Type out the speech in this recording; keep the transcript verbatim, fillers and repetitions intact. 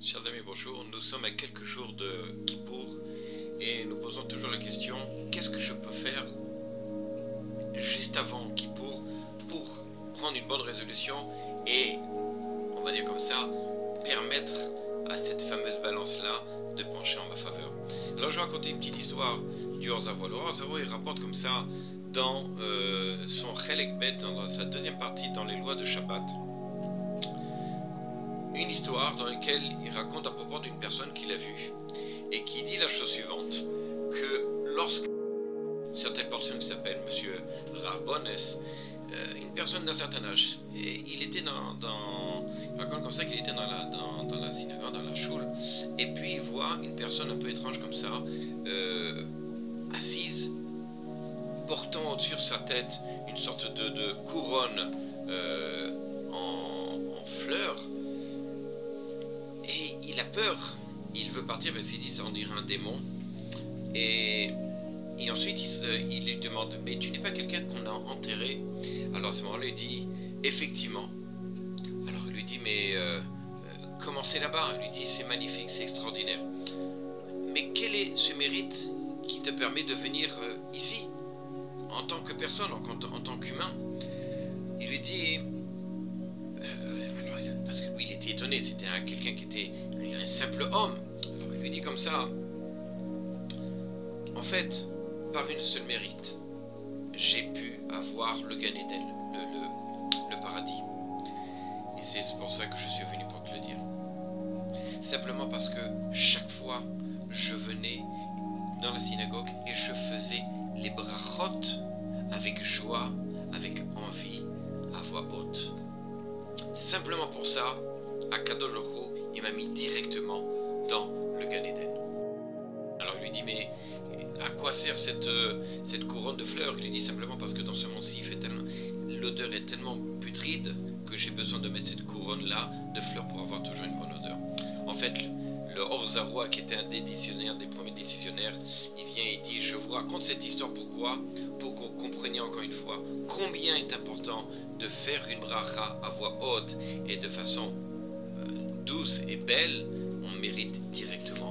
Chers amis, bonjour. Nous sommes à quelques jours de Kippour et nous posons toujours la question, qu'est-ce que je peux faire juste avant Kippour pour prendre une bonne résolution et, on va dire comme ça, permettre à cette fameuse balance-là de pencher en ma faveur. Alors je vais raconter une petite histoire du Or Zarua. Le Or Zarua, il rapporte comme ça dans euh, son Chelek Bet, dans sa deuxième partie, dans les lois de Shabbat, une histoire dans laquelle il raconte à propos d'une personne qu'il a vue et qui dit la chose suivante, que lorsque une certaine personne qui s'appelle Monsieur Rav Bones, euh, une personne d'un certain âge, et il était dans, dans il raconte comme ça qu'il était dans la, dans, dans la synagogue, dans la choule, et puis il voit une personne un peu étrange comme ça, euh, assise, portant au-dessus de sa tête une sorte de, de couronne euh, en, en fleurs. Et il a peur, il veut partir parce qu'il dit ça on dirait un démon. Et, et ensuite il, se, il lui demande, mais tu n'es pas quelqu'un qu'on a enterré? Alors à ce moment-là il dit, effectivement. Alors il lui dit, mais euh, comment c'est là-bas? Il lui dit, c'est magnifique, c'est extraordinaire. Mais quel est ce mérite qui te permet de venir euh, ici, en tant que personne, en, en, en tant qu'humain? Il lui dit... Parce que lui il était étonné, c'était quelqu'un qui était un simple homme. Alors il lui dit comme ça, en fait, par une seule mérite, j'ai pu avoir le Gan Eden, le, le, le paradis. Et c'est pour ça que je suis venu pour te le dire. Simplement parce que chaque fois, je venais dans la synagogue et je faisais les brachot avec joie, avec envie, à voix haute. Simplement pour ça, Akadosh Baruch Hu, il m'a mis directement dans le Gan Eden. Alors il lui dit, mais à quoi sert cette, euh, cette couronne de fleurs? Il lui dit simplement parce que dans ce monde-ci, l'odeur est tellement putride que j'ai besoin de mettre cette couronne-là de fleurs pour avoir toujours une bonne odeur. En fait, le, le Or Zarua, qui était un des décisionnaires, des premiers décisionnaires, il vient et dit, je vous raconte cette histoire pourquoi? Pour que vous compreniez encore une fois combien est important de faire une bracha à voix haute et de façon euh, douce et belle, on mérite directement